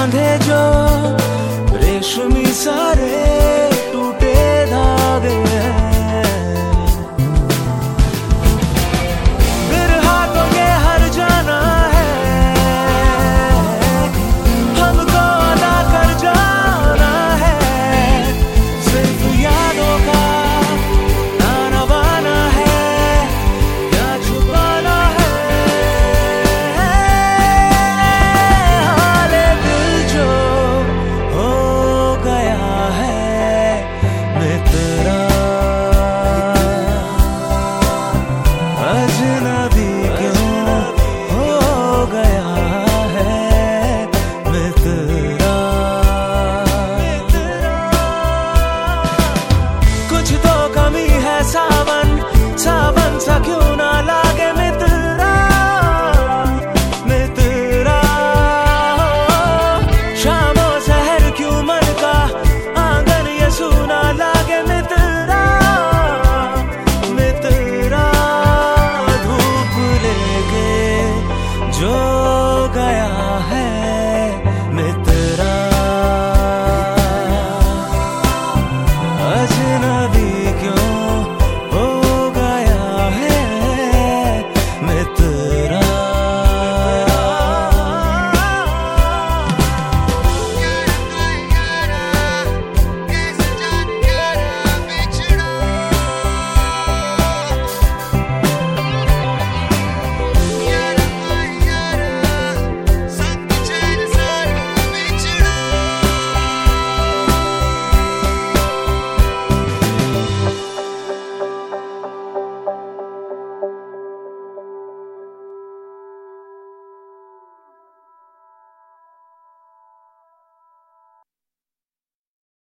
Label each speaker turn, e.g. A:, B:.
A: बांधे जो रेशमी सारे टूटे धागे हैं, बिरहा तो ये हर जाना है, हमको अदा कर जाना है, सिर्फ यादों का ताना बाना है, क्या छुपाना है, हाले दिल जो हो गया है मित्रा, अजनबी क्यों हो गया है मित्रा, कुछ तो कमी है सावन सावन सा क्यों ना लागे मित्रा, मित्रा शाम